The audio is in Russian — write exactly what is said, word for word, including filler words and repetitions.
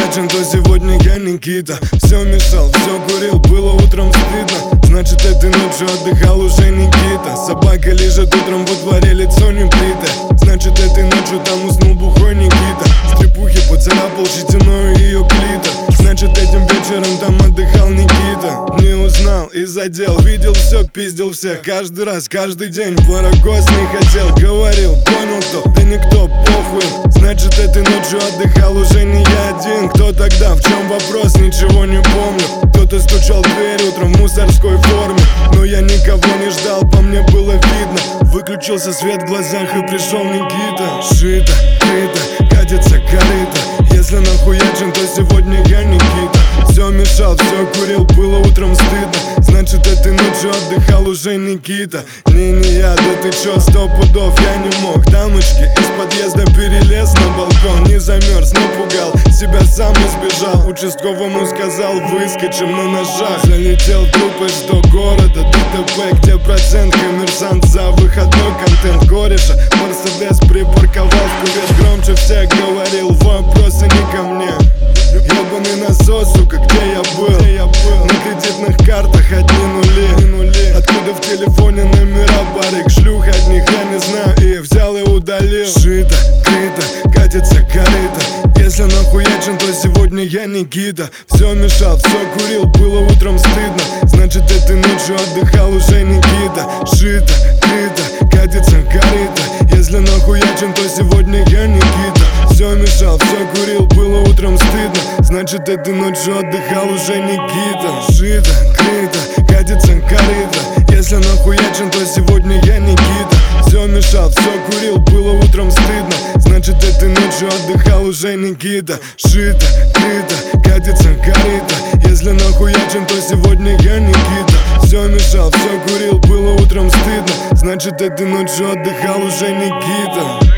нахуячен, то сегодня я Никита. Все мешал, все курил, было утром стыдно. Значит, этой ночью отдыхал уже Никита. Собака лежит утром во дворе, лицо не бритое. Значит, этой ночью там уснул бухой Никита. Стрепухи поцарапал щетиною ее клитор. Значит, этим вечером там отдыхал Никита. Не узнал и задел, видел все, пиздил всех. Каждый раз, каждый день Барагос не хотел. Говорил, понял кто, да никто, похуй. Значит, этой ночью отдыхал уже не я один. Кто тогда, в чем вопрос, ничего не помню. Кто-то стучал в дверь утром в мусорской форме. Но я никого не ждал, по мне было видно. Выключился свет в глазах и пришел Никита. Шито, крыто, катится корыто. Если нахуячен, то сегодня я Никита. Все мешал, все курил, было утром стыдно. Значит, этой ночью отдыхал уже Никита. Не, не я, да ты чё, сто пудов я не мог. Дамочки из подъезда перелез на балкон. Не замерз, напугал, себя сам избежал. Участковому сказал, выскочим на ножах. Залетел в трупы до города, ДТП. Где процент, коммерсант за выходной контент. Кореша, Мерседес припарковал в кювет. Громче всех говорил, вопросы не ко мне. Ёбаный насос, сука, где я был? Где я был? На кредитных картах одни нули, нули. Откуда в телефоне номера барыг? Шлюх от них я не знаю и взял и удалил. Шито, крыто, катится корыто. Если нахуячен, то сегодня я Никита. Все мешал, все курил, было утром стыдно. Значит, этой ночью отдыхал уже Никита. Шито, крыто, катится корыто. Если нахуячен, то сегодня я Никита. Все мешал, все курил, было утром стыдно. Значит, этой ночью отдыхал уже Никита. Шито, крыто, катится корыто. Если нахуячен, то сегодня я Никита. Все мешал, все курил, было утром стыдно. Значит, этой ночью отдыхал уже Никита. Шито, крыто, катится корыто. Если нахуячен, то сегодня я Никита. Все мешал, все курил, было утром стыдно. Значит, этой ночью отдыхал уже Никита.